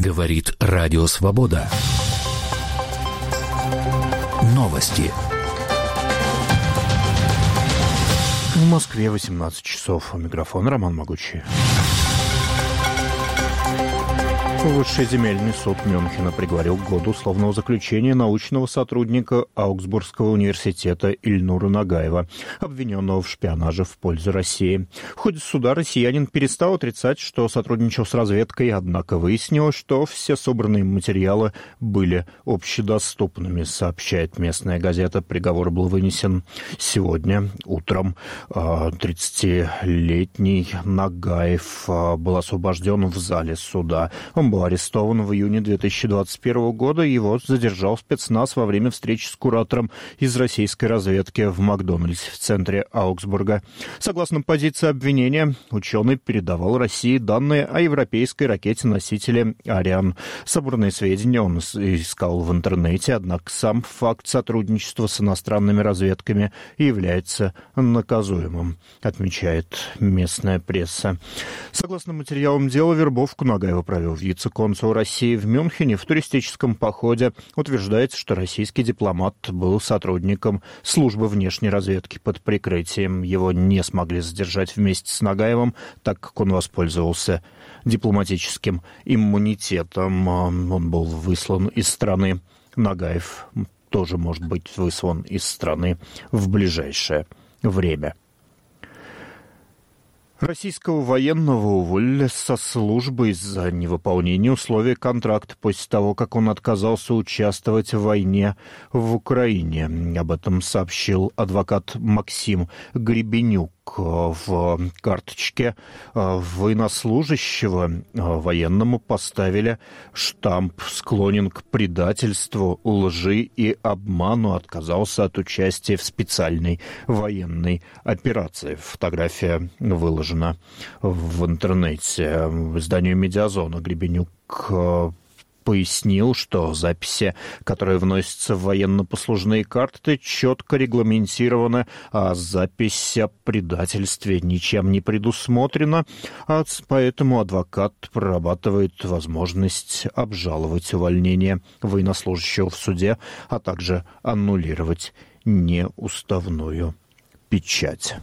Говорит Радио Свобода. Новости. В Москве 18 часов. У микрофона Роман Могучий. Высший земельный суд Мюнхена приговорил к году условного заключения научного сотрудника Аугсбургского университета Ильнура Нагаева, обвиненного в шпионаже в пользу России. В ходе суда россиянин перестал отрицать, что сотрудничал с разведкой, однако выяснилось, что все собранные материалы были общедоступными, сообщает местная газета. Приговор был вынесен сегодня утром. 30-летний Нагаев был освобожден в зале суда. Он был арестован в июне 2021 года. Его задержал спецназ во время встречи с куратором из российской разведки в Макдональдсе в центре Аугсбурга. Согласно позиции обвинения, ученый передавал России данные о европейской ракете-носителе «Ариан». Собранные сведения он искал в интернете, однако сам факт сотрудничества с иностранными разведками является наказуемым, отмечает местная пресса. Согласно материалам дела, вербовку Нагаева провел вице-консул России в Мюнхене в туристическом походе. Утверждается, что российский дипломат был сотрудником службы внешней разведки под прикрытием. Его не смогли задержать вместе с Нагаевым, так как он воспользовался дипломатическим иммунитетом. Он был выслан из страны. Нагаев тоже может быть выслан из страны в ближайшее время. Российского военного уволили со службы из-за невыполнения условий контракта после того, как он отказался участвовать в войне в Украине. Об этом сообщил адвокат Максим Гребенюк. В карточке военнослужащего военному поставили штамп «Склонен к предательству, лжи и обману, отказался от участия в специальной военной операции». Фотография выложена в интернете. В изданию «Медиазона» Гребенюк пояснил, что записи, которые вносятся в военно-послужные карты, четко регламентированы, а запись о предательстве ничем не предусмотрена, поэтому адвокат прорабатывает возможность обжаловать увольнение военнослужащего в суде, а также аннулировать неуставную печать.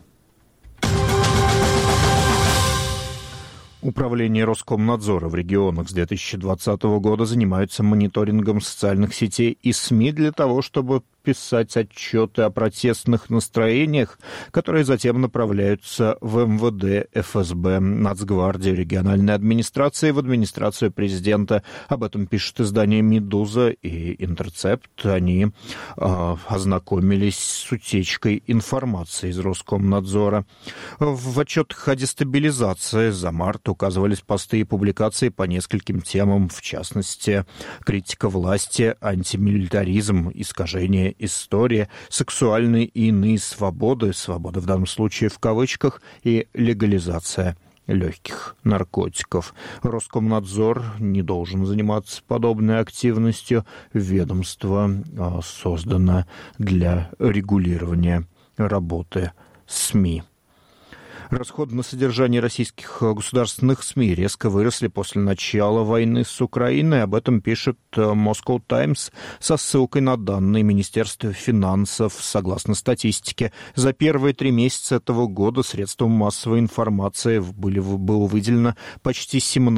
Управление Роскомнадзора в регионах с 2020 года занимаются мониторингом социальных сетей и СМИ для того, чтобы писать отчеты о протестных настроениях, которые затем направляются в МВД, ФСБ, Нацгвардию, региональной администрации, в администрацию президента. Об этом пишет издание «Медуза» и «Интерцепт». Они ознакомились с утечкой информации из Роскомнадзора. В отчетах о дестабилизации за март указывались посты и публикации по нескольким темам, в частности, критика власти, антимилитаризм, искажение истории, сексуальные и иные свободы, свобода в данном случае в кавычках, и легализация легких наркотиков. Роскомнадзор не должен заниматься подобной активностью. Ведомство создано для регулирования работы СМИ. Расходы на содержание российских государственных СМИ резко выросли после начала войны с Украиной. Об этом пишет Moscow Times со ссылкой на данные Министерства финансов. Согласно статистике, за первые 3 месяца этого года средствам массовой информации было выделено почти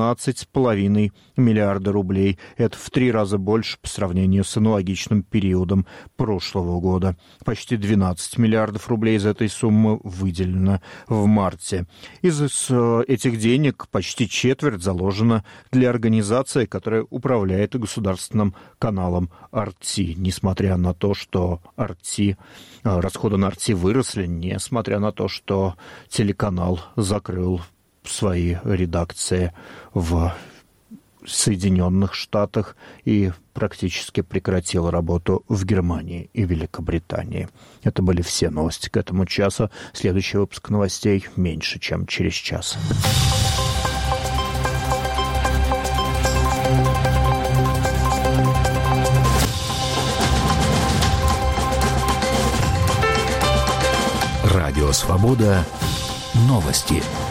17,5 миллиарда рублей. Это в 3 раза больше по сравнению с аналогичным периодом прошлого года. Почти 12 миллиардов рублей из этой суммы выделено в марте. Из этих денег почти четверть заложена для организации, которая управляет государственным каналом RT. Несмотря на то, что расходы на RT выросли, несмотря на то, что телеканал закрыл свои редакции в Соединенных Штатах и практически прекратил работу в Германии и Великобритании. Это были все новости к этому часу. Следующий выпуск новостей меньше, чем через час. Радио «Свобода». Новости.